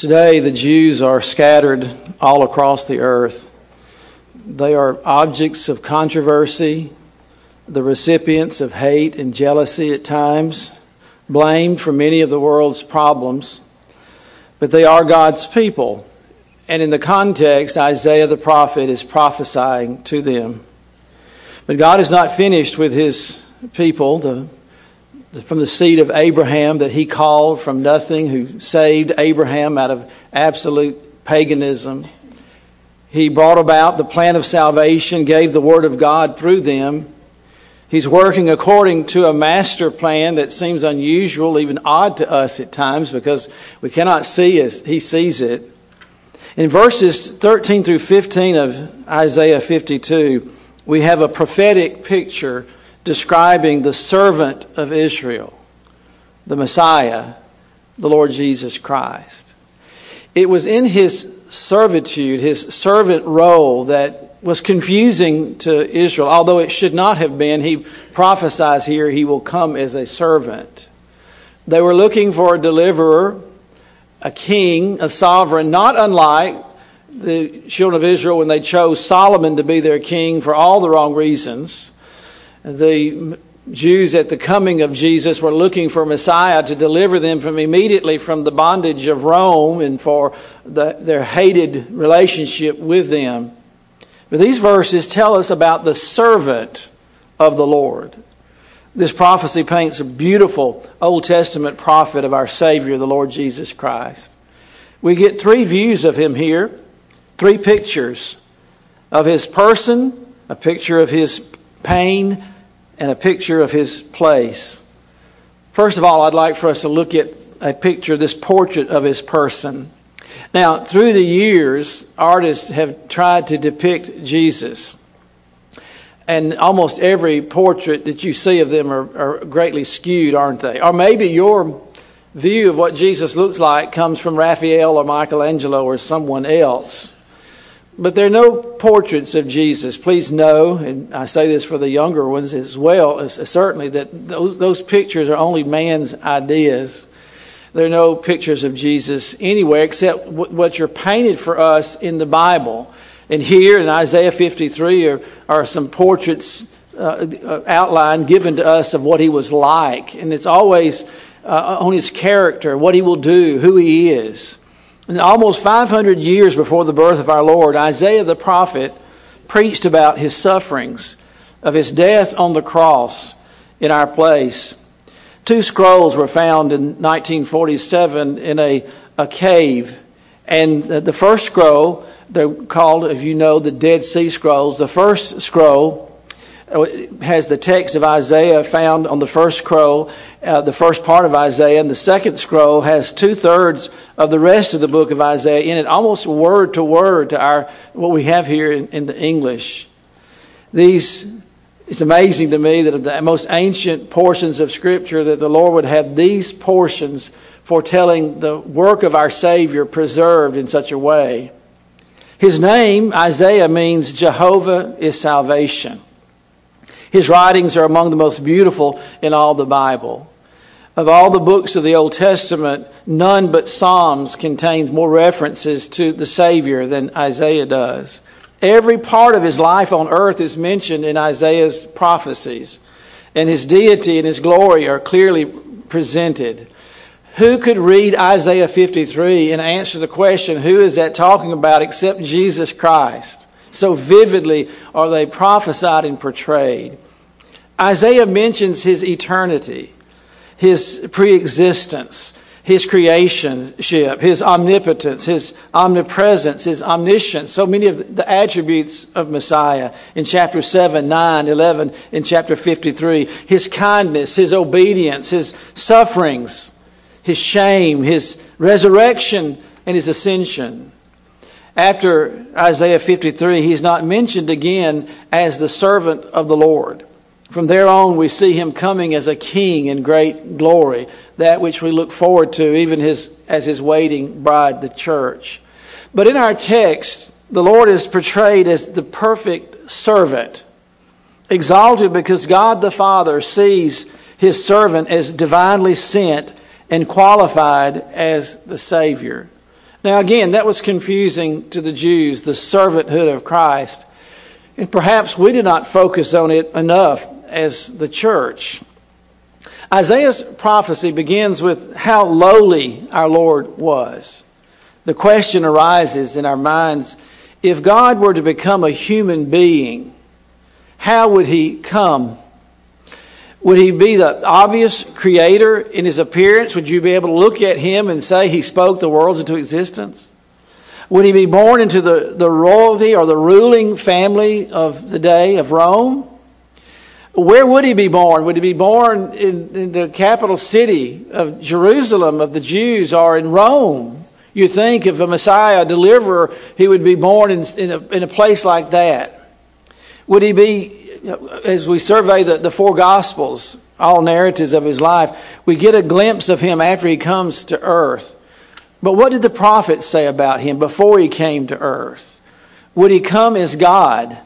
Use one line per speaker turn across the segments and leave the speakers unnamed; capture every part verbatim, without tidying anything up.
Today, the Jews are scattered all across the earth. They are objects of controversy, the recipients of hate and jealousy at times, blamed for many of the world's problems. But they are God's people. And in the context, Isaiah the prophet is prophesying to them. But God is not finished with his people, the from the seed of Abraham that he called from nothing, who saved Abraham out of absolute paganism. He brought about the plan of salvation, gave the word of God through them. He's working according to a master plan that seems unusual, even odd to us at times, because we cannot see as he sees it. In verses thirteen through fifteen of Isaiah fifty-two, we have a prophetic picture describing the servant of Israel, the Messiah, the Lord Jesus Christ. It was in his servitude, his servant role, that was confusing to Israel. Although it should not have been, he prophesies here he will come as a servant. They were looking for a deliverer, a king, a sovereign, not unlike the children of Israel when they chose Solomon to be their king for all the wrong reasons. The Jews at the coming of Jesus were looking for Messiah to deliver them from immediately from the bondage of Rome and for the, their hated relationship with them. But these verses tell us about the servant of the Lord. This prophecy paints a beautiful Old Testament prophet of our Savior, the Lord Jesus Christ. We get three views of him here, three pictures of his person, a picture of his pain, and a picture of his place. First of all, I'd like for us to look at a picture, this portrait of his person. Now, through the years, artists have tried to depict Jesus. And almost every portrait that you see of them are, are greatly skewed, aren't they? Or maybe your view of what Jesus looks like comes from Raphael or Michelangelo or someone else. But there are no portraits of Jesus. Please know, and I say this for the younger ones as well, as certainly that those those pictures are only man's ideas. There are no pictures of Jesus anywhere except what you're painted for us in the Bible. And here in Isaiah fifty-three are, are some portraits uh, outlined, given to us of what he was like. And it's always uh, on his character, what he will do, who he is. And almost five hundred years before the birth of our Lord, Isaiah the prophet preached about his sufferings, of his death on the cross in our place. Two scrolls were found in nineteen forty-seven in a, a cave. And the first scroll, they're called, if you know, the Dead Sea Scrolls. The first scroll has the text of Isaiah found on the first scroll, uh, the first part of Isaiah, and the second scroll has two-thirds of the rest of the book of Isaiah in it, almost word to word to our what we have here in, in the English. These, it's amazing to me that of the most ancient portions of Scripture that the Lord would have these portions foretelling the work of our Savior preserved in such a way. His name, Isaiah, means Jehovah is salvation. His writings are among the most beautiful in all the Bible. Of all the books of the Old Testament, none but Psalms contains more references to the Savior than Isaiah does. Every part of his life on earth is mentioned in Isaiah's prophecies, and his deity and his glory are clearly presented. Who could read Isaiah fifty-three and answer the question, who is that talking about except Jesus Christ? So vividly are they prophesied and portrayed. Isaiah mentions his eternity, his pre-existence, his creationship, his omnipotence, his omnipresence, his omniscience. So many of the attributes of Messiah in chapter seven, nine, eleven, in chapter fifty-three. His kindness, his obedience, his sufferings, his shame, his resurrection, and his ascension. After Isaiah fifty-three, he's not mentioned again as the servant of the Lord. From there on, we see him coming as a king in great glory, that which we look forward to even his, as his waiting bride, the church. But in our text, the Lord is portrayed as the perfect servant, exalted because God the Father sees his servant as divinely sent and qualified as the Savior. Now again, that was confusing to the Jews, the servanthood of Christ. And perhaps we did not focus on it enough as the church. Isaiah's prophecy begins with how lowly our Lord was. The question arises in our minds, if God were to become a human being, how would he come? Would he be the obvious creator in his appearance? Would you be able to look at him and say he spoke the worlds into existence? Would he be born into the, the royalty or the ruling family of the day of Rome? Where would he be born? Would he be born in, in the capital city of Jerusalem of the Jews or in Rome? You think if a Messiah, a deliverer, he would be born in, in, a, in a place like that. Would he be, as we survey the, the four Gospels, all narratives of his life, we get a glimpse of him after he comes to earth. But what did the prophets say about him before he came to earth? Would he come as God?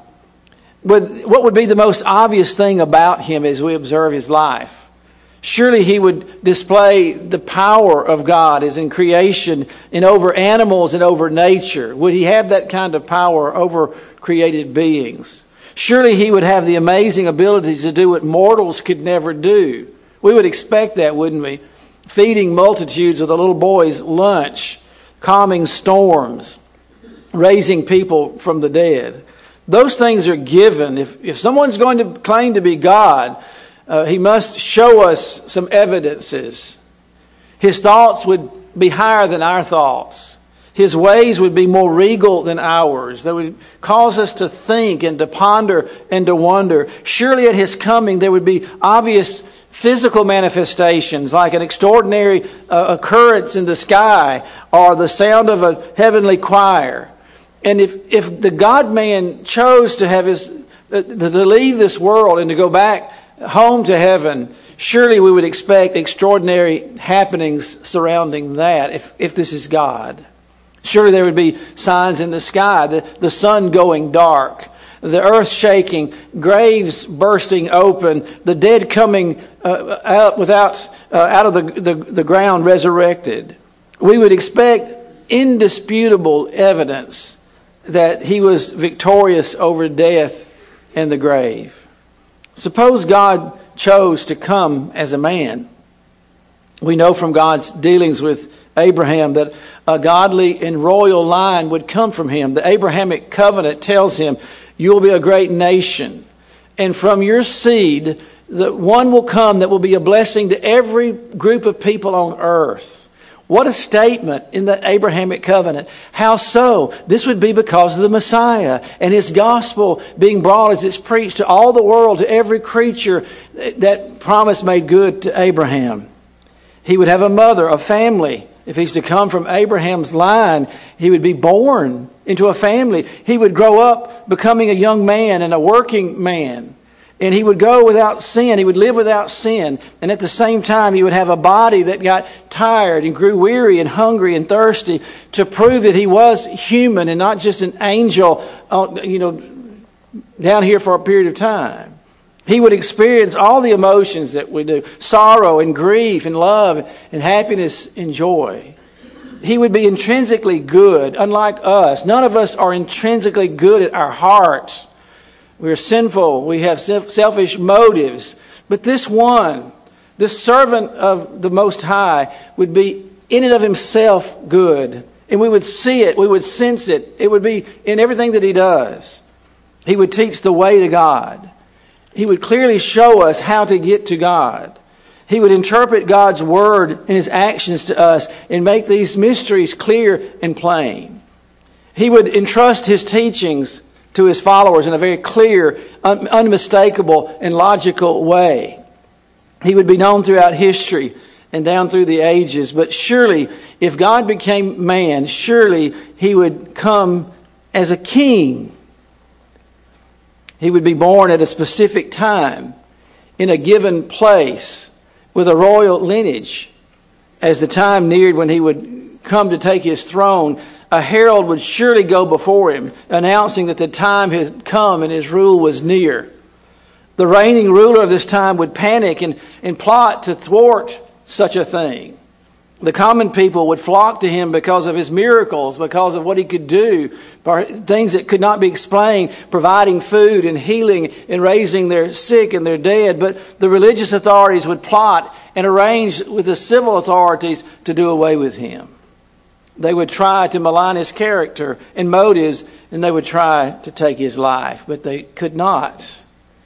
Would, what would be the most obvious thing about him as we observe his life? Surely he would display the power of God as in creation and over animals and over nature. Would he have that kind of power over created beings? Surely he would have the amazing abilities to do what mortals could never do. We would expect that, wouldn't we? Feeding multitudes with a little boy's lunch, calming storms, raising people from the dead. Those things are given. If, if someone's going to claim to be God, uh, he must show us some evidences. His thoughts would be higher than our thoughts. His ways would be more regal than ours. They would cause us to think and to ponder and to wonder. Surely at his coming there would be obvious physical manifestations like an extraordinary uh, occurrence in the sky or the sound of a heavenly choir. And if, if the God-man chose to have his uh, to leave this world and to go back home to heaven, surely we would expect extraordinary happenings surrounding that if, if this is God. Surely there would be signs in the sky, the, the sun going dark, the earth shaking, graves bursting open, the dead coming uh, out without uh, out of the, the, the ground resurrected. We would expect indisputable evidence that he was victorious over death and the grave. Suppose God chose to come as a man. We know from God's dealings with Abraham that a godly and royal line would come from him. The Abrahamic covenant tells him, you will be a great nation. And from your seed, the one will come that will be a blessing to every group of people on earth. What a statement in the Abrahamic covenant. How so? This would be because of the Messiah and his gospel being brought as it's preached to all the world, to every creature. That promise made good to Abraham. He would have a mother, a family. If he's to come from Abraham's line, he would be born into a family. He would grow up becoming a young man and a working man. And he would go without sin. He would live without sin. And at the same time, he would have a body that got tired and grew weary and hungry and thirsty to prove that he was human and not just an angel, you know, down here for a period of time. He would experience all the emotions that we do, sorrow and grief and love and happiness and joy. He would be intrinsically good, unlike us. None of us are intrinsically good at our hearts. We are sinful. We have selfish motives. But this one, this servant of the Most High, would be in and of himself good. And we would see it. We would sense it. It would be in everything that he does. He would teach the way to God. He would clearly show us how to get to God. He would interpret God's word and his actions to us and make these mysteries clear and plain. He would entrust his teachings to his followers in a very clear, un- unmistakable, and logical way. He would be known throughout history and down through the ages. But surely, if God became man, surely he would come as a king. He would be born at a specific time, in a given place, with a royal lineage. As the time neared when he would come to take his throne, a herald would surely go before him, announcing that the time had come and his rule was near. The reigning ruler of this time would panic and, and plot to thwart such a thing. The common people would flock to him because of his miracles, because of what he could do, things that could not be explained, providing food and healing and raising their sick and their dead. But the religious authorities would plot and arrange with the civil authorities to do away with him. They would try to malign his character and motives, and they would try to take his life, but they could not.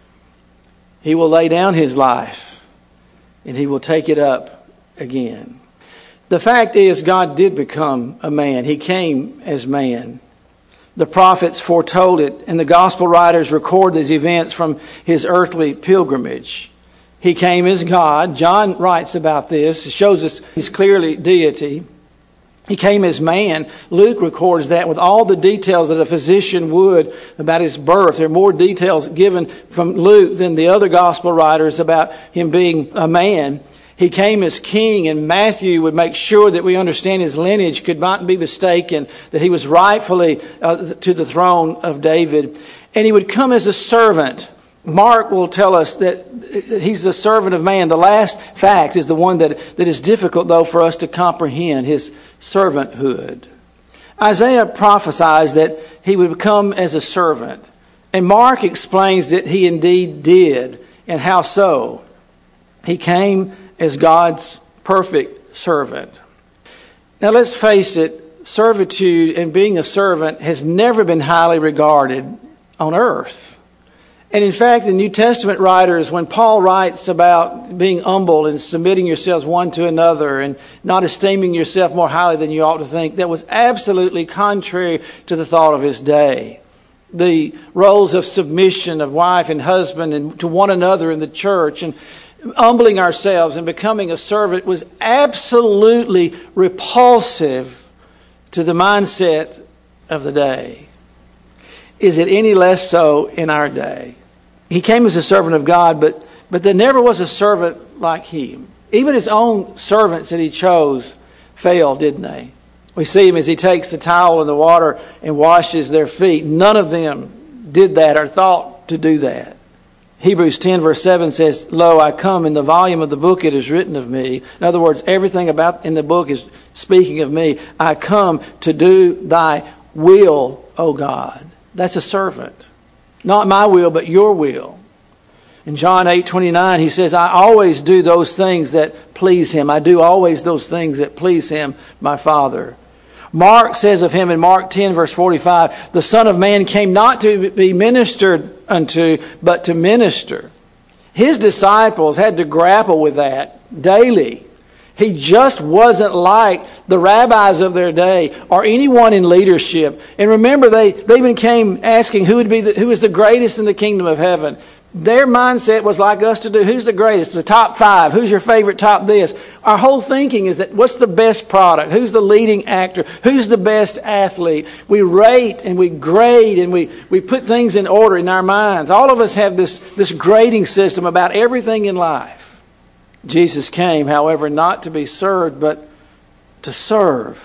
He will lay down his life, and he will take it up again. The fact is, God did become a man. He came as man. The prophets foretold it, and the gospel writers record these events from his earthly pilgrimage. He came as God. John writes about this. It shows us his clearly deity. He came as man. Luke records that with all the details that a physician would about his birth. There are more details given from Luke than the other gospel writers about him being a man. He came as king, and Matthew would make sure that we understand his lineage could not be mistaken, that he was rightfully uh, to the throne of David. And he would come as a servant. Mark will tell us that he's the servant of man. The last fact is the one that, that is difficult, though, for us to comprehend, his servanthood. Isaiah prophesies that he would come as a servant. And Mark explains that he indeed did, and how so. He came as God's perfect servant. Now let's face it, servitude and being a servant has never been highly regarded on earth. And in fact, the New Testament writers, when Paul writes about being humble and submitting yourselves one to another and not esteeming yourself more highly than you ought to think, that was absolutely contrary to the thought of his day. The roles of submission of wife and husband and to one another in the church, and humbling ourselves and becoming a servant, was absolutely repulsive to the mindset of the day. Is it any less so in our day? He came as a servant of God, but, but there never was a servant like him. Even his own servants that he chose failed, didn't they? We see him as he takes the towel and the water and washes their feet. None of them did that or thought to do that. Hebrews ten verse seven says, "Lo, I come, in the volume of the book it is written of me." In other words, everything about in the book is speaking of me. I come to do thy will, O God. That's a servant. Not my will, but your will. In John eight twenty-nine, he says, "I always do those things that please him. I do always those things that please him, my Father." Mark says of him in Mark ten verse forty-five, "The Son of Man came not to be ministered unto, but to minister." His disciples had to grapple with that daily. He just wasn't like the rabbis of their day or anyone in leadership. And remember, they, they even came asking who would be the, who is the greatest in the kingdom of heaven. Their mindset was like us to do. Who's the greatest? The top five. Who's your favorite top this? Our whole thinking is that what's the best product? Who's the leading actor? Who's the best athlete? We rate and we grade and we, we put things in order in our minds. All of us have this, this grading system about everything in life. Jesus came, however, not to be served, but to serve.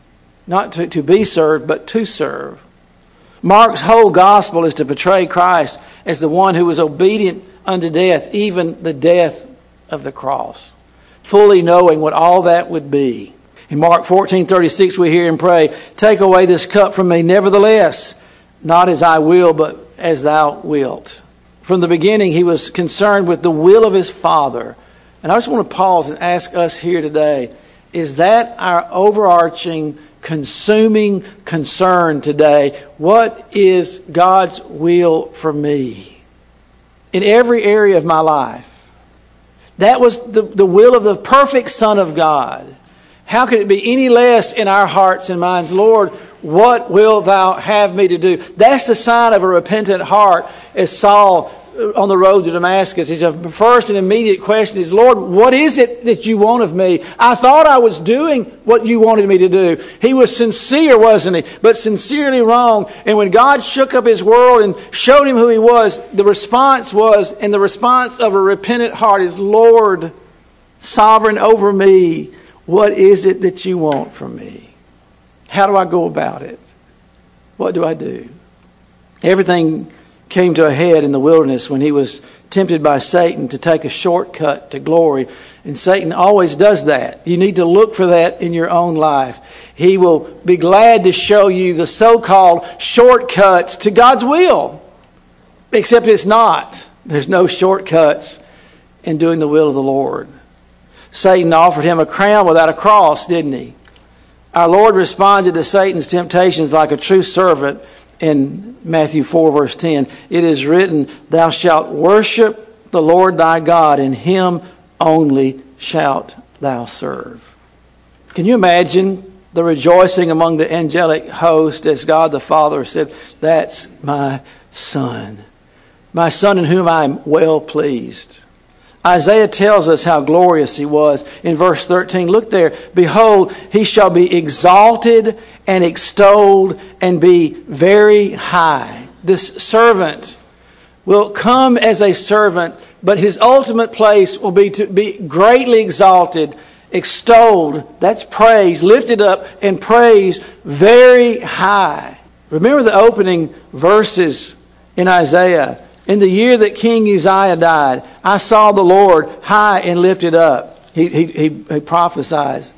Not to, to be served, but to serve. Mark's whole gospel is to portray Christ as the one who was obedient unto death, even the death of the cross, fully knowing what all that would be. In Mark fourteen thirty-six, we hear him pray, "Take away this cup from me, nevertheless, not as I will, but as thou wilt." From the beginning, he was concerned with the will of his Father. And I just want to pause and ask us here today, is that our overarching, consuming concern today? What is God's will for me in every area of my life? That was the, the will of the perfect Son of God. How could it be any less in our hearts and minds? Lord, what wilt thou have me to do? That's the sign of a repentant heart, as Saul on the road to Damascus. His first and immediate question is, "Lord, what is it that you want of me? I thought I was doing what you wanted me to do." He was sincere, wasn't he? But sincerely wrong. And when God shook up his world and showed him who he was, the response was, and the response of a repentant heart is, "Lord, sovereign over me, what is it that you want from me? How do I go about it? What do I do?" Everything came to a head in the wilderness when he was tempted by Satan to take a shortcut to glory. And Satan always does that. You need to look for that in your own life. He will be glad to show you the so-called shortcuts to God's will. Except it's not. There's no shortcuts in doing the will of the Lord. Satan offered him a crown without a cross, didn't he? Our Lord responded to Satan's temptations like a true servant in Matthew four, verse ten. It is written, "Thou shalt worship the Lord thy God, and him only shalt thou serve." Can you imagine the rejoicing among the angelic host as God the Father said, "That's my Son, my Son in whom I am well pleased"? Isaiah tells us how glorious he was. In verse thirteen, look there. "Behold, he shall be exalted and extolled and be very high." This servant will come as a servant, but his ultimate place will be to be greatly exalted, extolled. That's praise, lifted up and praised very high. Remember the opening verses in Isaiah. "In the year that King Uzziah died, I saw the Lord high and lifted up." He, he, he, he prophesies.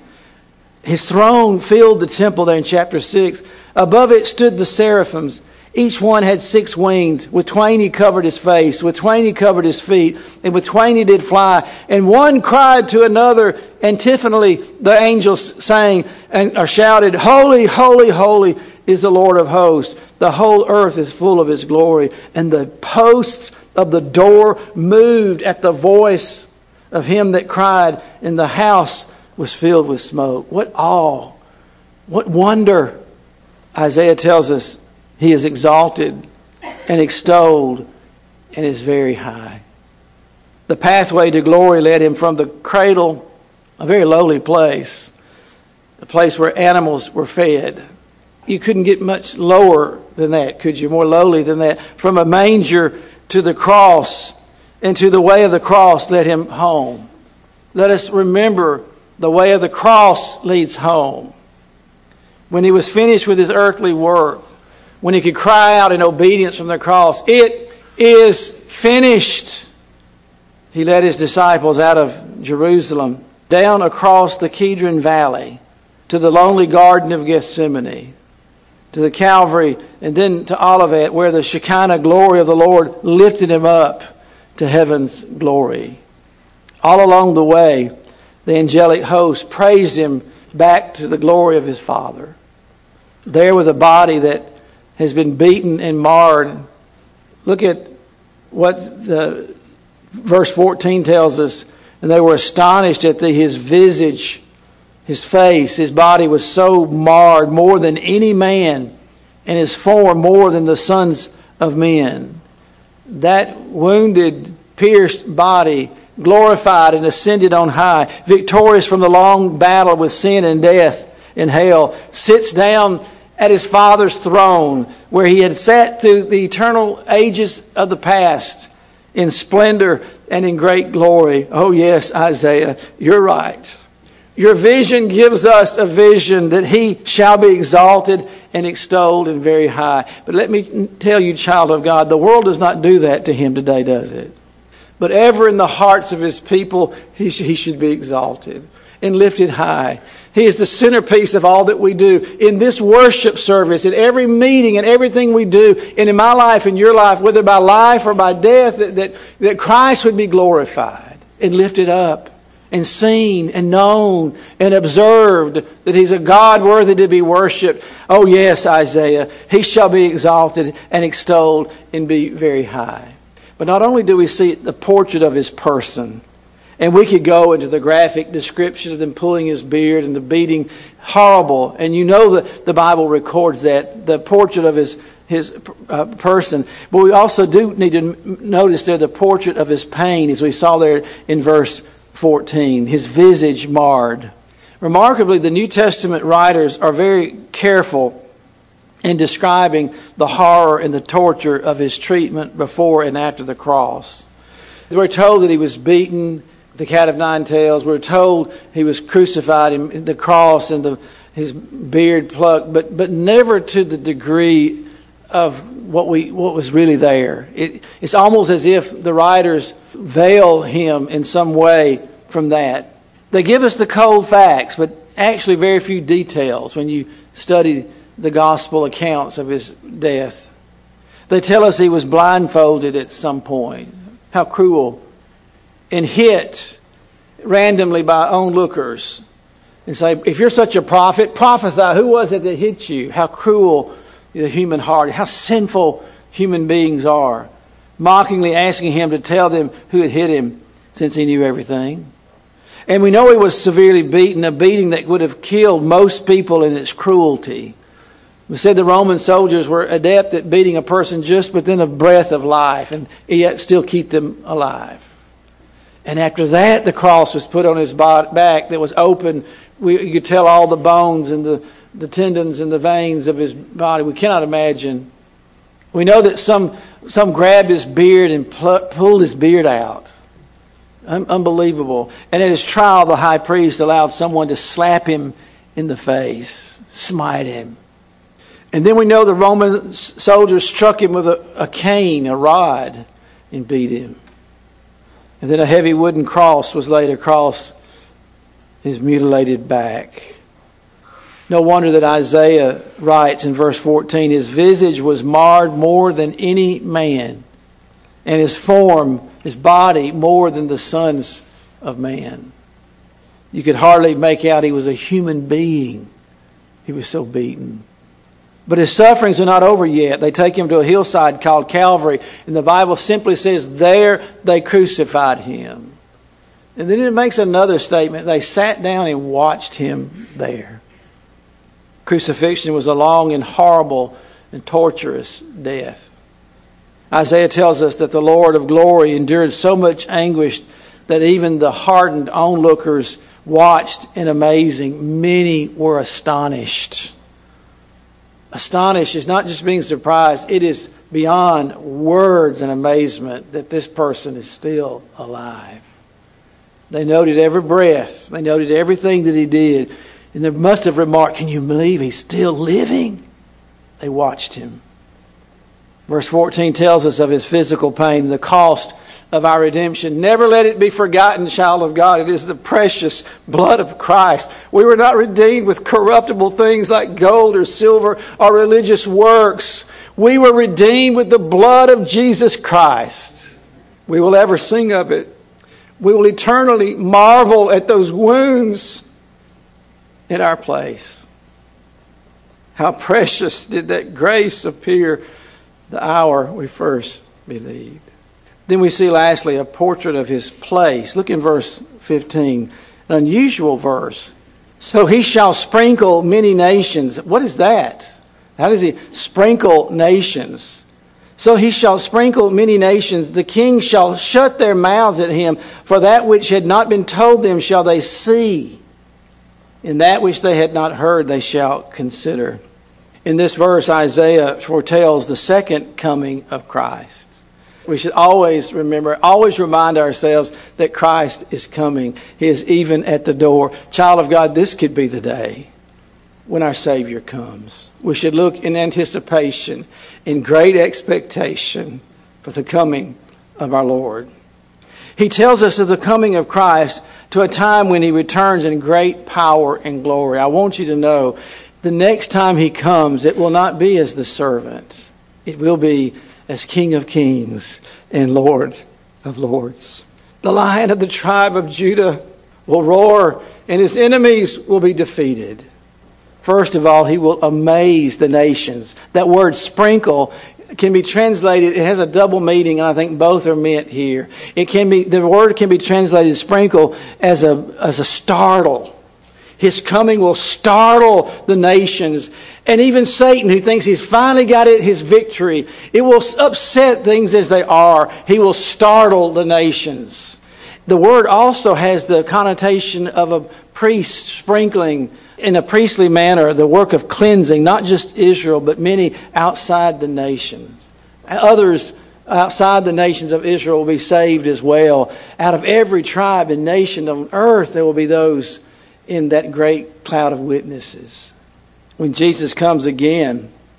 His throne filled the temple there in chapter six. Above it stood the seraphims. Each one had six wings. With twain he covered his face. With twain he covered his feet. And with twain he did fly. And one cried to another antiphonally. The angels sang and or shouted, "Holy, holy, holy is the Lord of hosts. The whole earth is full of his glory." And the posts of the door moved at the voice of him that cried, and the house was filled with smoke. What awe! What wonder! Isaiah tells us he is exalted and extolled and is very high. The pathway to glory led him from the cradle, a very lowly place, a place where animals were fed. You couldn't get much lower than that, could you? More lowly than that. From a manger to the cross, and to the way of the cross led him home. Let us remember the way of the cross leads home. When he was finished with his earthly work, when he could cry out in obedience from the cross, "It is finished," he led his disciples out of Jerusalem, down across the Kidron Valley, to the lonely Garden of Gethsemane, to the Calvary, and then to Olivet, where the Shekinah glory of the Lord lifted him up to heaven's glory. All along the way, the angelic host praised him back to the glory of his Father. There with a body that has been beaten and marred. Look at what the verse fourteen tells us. "And they were astonished at the, his visage, his face, his body was so marred more than any man, and his form more than the sons of men." That wounded, pierced body, glorified and ascended on high, victorious from the long battle with sin and death and hell, sits down at his Father's throne, where he had sat through the eternal ages of the past in splendor and in great glory. Oh yes, Isaiah, you're right. Your vision gives us a vision that he shall be exalted and extolled and very high. But let me tell you, child of God, the world does not do that to him today, does it? But ever in the hearts of his people, he, sh- he should be exalted and lifted high. He is the centerpiece of all that we do. In this worship service, in every meeting and everything we do, and in my life and your life, whether by life or by death, that, that, that Christ would be glorified and lifted up and seen and known and observed, that he's a God worthy to be worshipped. Oh yes, Isaiah, he shall be exalted and extolled and be very high. But not only do we see the portrait of his person, and we could go into the graphic description of them pulling his beard and the beating, horrible. And you know that the Bible records that, the portrait of his his uh, person. But we also do need to notice there the portrait of his pain, as we saw there in verse fourteen. His visage marred. Remarkably, the New Testament writers are very careful in describing the horror and the torture of his treatment before and after the cross. We're told that he was beaten, the cat of nine tails. We're told he was crucified in the cross and the, his beard plucked, but, but never to the degree of what we what was really there. It, it's almost as if the writers veil him in some way from that. They give us the cold facts, but actually very few details when you study the gospel accounts of his death. They tell us he was blindfolded at some point. How cruel. And hit randomly by onlookers. And say, if you're such a prophet, prophesy. Who was it that hit you? How cruel the human heart, how sinful human beings are. Mockingly asking him to tell them who had hit him, since he knew everything. And we know he was severely beaten, a beating that would have killed most people in its cruelty. We said the Roman soldiers were adept at beating a person just within a breath of life, and yet still keep them alive. And after that, the cross was put on his back that was open. We, you could tell all the bones and the, the tendons and the veins of his body. We cannot imagine. We know that some some grabbed his beard and pl- pulled his beard out. Un- unbelievable. And at his trial, the high priest allowed someone to slap him in the face, smite him. And then we know the Roman soldiers struck him with a, a cane, a rod, and beat him. And then a heavy wooden cross was laid across his mutilated back. No wonder that Isaiah writes in verse fourteen, his visage was marred more than any man, and his form, his body, more than the sons of man. You could hardly make out he was a human being. He was so beaten. But his sufferings are not over yet. They take him to a hillside called Calvary, and the Bible simply says, there they crucified him. And then it makes another statement. They sat down and watched him there. Crucifixion was a long and horrible and torturous death. Isaiah tells us that the Lord of glory endured so much anguish that even the hardened onlookers watched in amazing. Many were astonished. Astonished is not just being surprised. It is beyond words and amazement that this person is still alive. They noted every breath. They noted everything that he did. And they must have remarked, can you believe he's still living? They watched him. Verse fourteen tells us of his physical pain, the cost of our redemption. Never let it be forgotten, child of God. It is the precious blood of Christ. We were not redeemed with corruptible things like gold or silver or religious works. We were redeemed with the blood of Jesus Christ. We will ever sing of it. We will eternally marvel at those wounds in our place. How precious did that grace appear the hour we first believed. Then we see lastly a portrait of his place. Look in verse fifteen, an unusual verse. So he shall sprinkle many nations. What is that? How does he sprinkle nations? So he shall sprinkle many nations. The kings shall shut their mouths at him, for that which had not been told them shall they see, and that which they had not heard they shall consider. In this verse, Isaiah foretells the second coming of Christ. We should always remember, always remind ourselves that Christ is coming. He is even at the door. Child of God, this could be the day when our Savior comes. We should look in anticipation, in great expectation for the coming of our Lord. He tells us of the coming of Christ to a time when he returns in great power and glory. I want you to know, the next time he comes, it will not be as the servant. It will be as King of Kings and Lord of Lords. The Lion of the tribe of Judah will roar, and his enemies will be defeated. First of all, he will amaze the nations. That word sprinkle can be translated, it has a double meaning, and I think both are meant here. It can be, the word can be translated sprinkle as a as a startle. His coming will startle the nations. And even Satan, who thinks he's finally got it, his victory, it will upset things as they are. He will startle the nations. The word also has the connotation of a priest sprinkling in a priestly manner the work of cleansing, not just Israel, but many outside the nations. Others outside the nations of Israel will be saved as well. Out of every tribe and nation on earth, there will be those in that great cloud of witnesses. When Jesus comes again,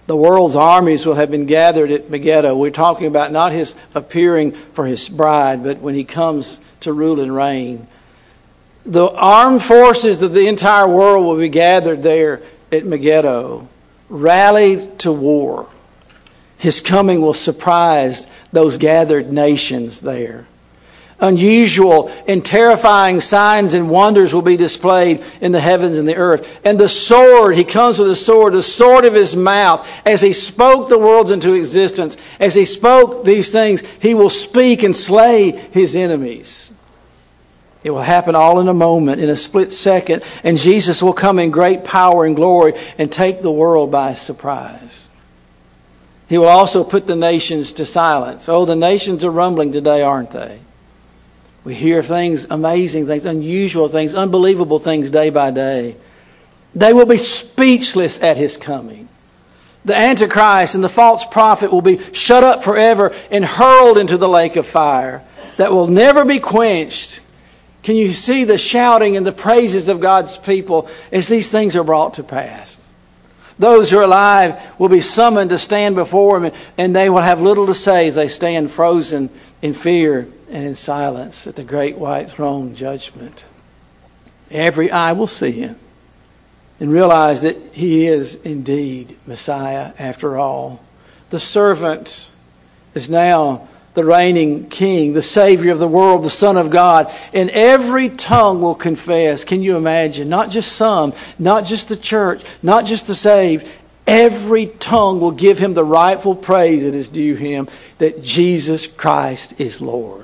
The world's armies will have been gathered at Megiddo. We're talking about not his appearing for his bride, but when he comes to rule and reign. The armed forces of the entire world will be gathered there at Megiddo, rallied to war. His coming will surprise those gathered nations there. Unusual and terrifying signs and wonders will be displayed in the heavens and the earth. And the sword, he comes with a sword, the sword of his mouth. As he spoke the worlds into existence, as he spoke these things, he will speak and slay his enemies. It will happen all in a moment, in a split second. And Jesus will come in great power and glory and take the world by surprise. He will also put the nations to silence. Oh, the nations are rumbling today, aren't they? We hear things, amazing things, unusual things, unbelievable things day by day. They will be speechless at his coming. The Antichrist and the false prophet will be shut up forever and hurled into the lake of fire that will never be quenched. Can you see the shouting and the praises of God's people as these things are brought to pass? Those who are alive will be summoned to stand before him, and they will have little to say as they stand frozen in fear and in silence at the great white throne judgment. Every eye will see him and realize that he is indeed Messiah after all. The servant is now the reigning king, the Savior of the world, the Son of God. And every tongue will confess. Can you imagine? Not just some, not just the church, not just the saved. Every tongue will give him the rightful praise that is due him, that Jesus Christ is Lord.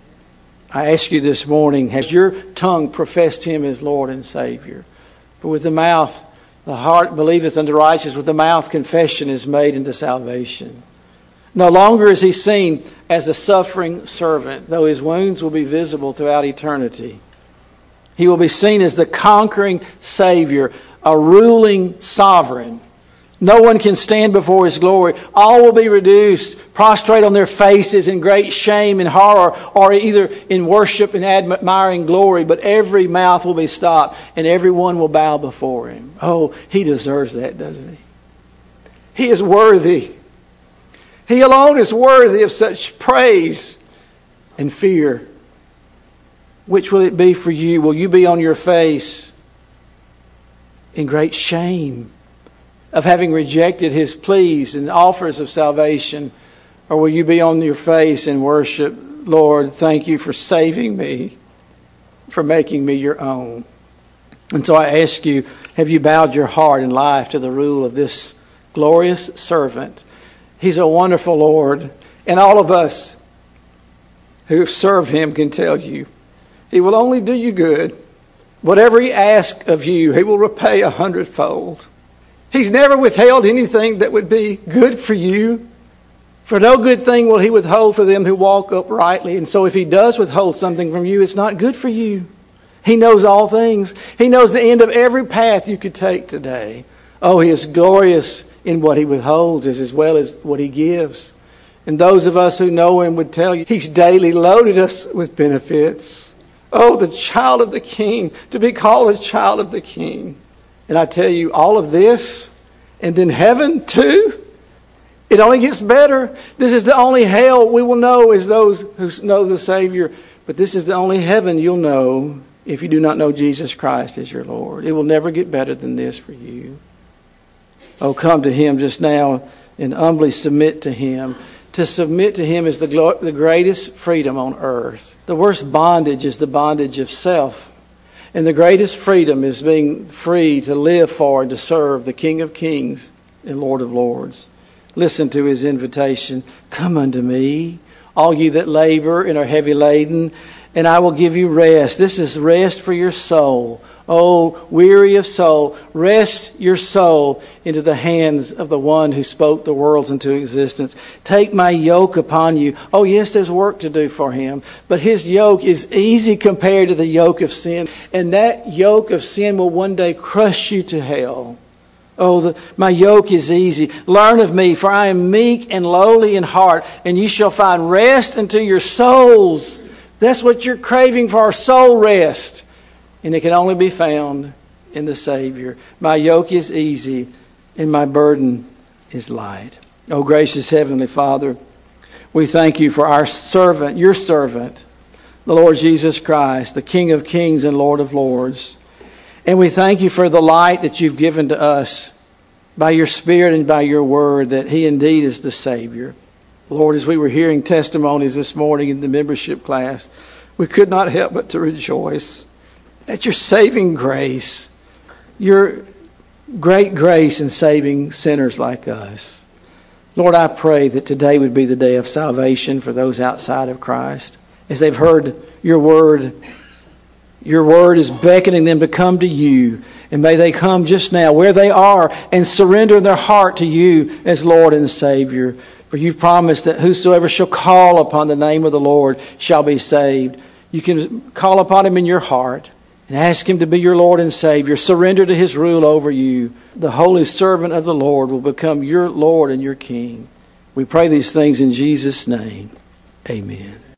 I ask you this morning, has your tongue professed him as Lord and Savior? For with the mouth, the heart believeth unto righteousness, with the mouth confession is made unto salvation. No longer is he seen as a suffering servant, though his wounds will be visible throughout eternity. He will be seen as the conquering Savior, a ruling sovereign. No one can stand before his glory. All will be reduced, prostrate on their faces in great shame and horror, or either in worship and admiring glory. But every mouth will be stopped, and everyone will bow before him. Oh, he deserves that, doesn't he? He is worthy. He alone is worthy of such praise and fear. Which will it be for you? Will you be on your face in great shame of having rejected his pleas and offers of salvation? Or will you be on your face in worship? Lord, thank you for saving me, for making me your own. And so I ask you, have you bowed your heart and life to the rule of this glorious servant? He's a wonderful Lord. And all of us who serve him can tell you, he will only do you good. Whatever he asks of you, he will repay a hundredfold. He's never withheld anything that would be good for you. For no good thing will he withhold for them who walk uprightly. And so if he does withhold something from you, it's not good for you. He knows all things. He knows the end of every path you could take today. Oh, he is glorious in what he withholds as well as what he gives. And those of us who know him would tell you, he's daily loaded us with benefits. Oh, the child of the King, to be called a child of the King. And I tell you, all of this, and then heaven too, it only gets better. This is the only hell we will know as those who know the Savior. But this is the only heaven you'll know if you do not know Jesus Christ as your Lord. It will never get better than this for you. Oh, come to him just now and humbly submit to him. To submit to him is the, glo- the greatest freedom on earth. The worst bondage is the bondage of self. And the greatest freedom is being free to live for and to serve the King of Kings and Lord of Lords. Listen to his invitation. Come unto me, all ye that labor and are heavy laden, and I will give you rest. This is rest for your soul. Oh, weary of soul, rest your soul into the hands of the one who spoke the worlds into existence. Take my yoke upon you. Oh, yes, there's work to do for him, but his yoke is easy compared to the yoke of sin. And that yoke of sin will one day crush you to hell. Oh, the, my yoke is easy. Learn of me, for I am meek and lowly in heart, and you shall find rest unto your souls. That's what you're craving for, soul rest. And it can only be found in the Savior. My yoke is easy and my burden is light. Oh, gracious Heavenly Father, we thank you for our servant, your servant, the Lord Jesus Christ, the King of kings and Lord of lords. And we thank you for the light that you've given to us by your Spirit and by your word, that he indeed is the Savior. Lord, as we were hearing testimonies this morning in the membership class, we could not help but to rejoice at your saving grace, your great grace in saving sinners like us. Lord, I pray that today would be the day of salvation for those outside of Christ. As they've heard your word, your word is beckoning them to come to you. And may they come just now where they are and surrender their heart to you as Lord and Savior. For you've promised that whosoever shall call upon the name of the Lord shall be saved. You can call upon him in your heart and ask him to be your Lord and Savior. Surrender to his rule over you. The holy servant of the Lord will become your Lord and your King. We pray these things in Jesus' name. Amen.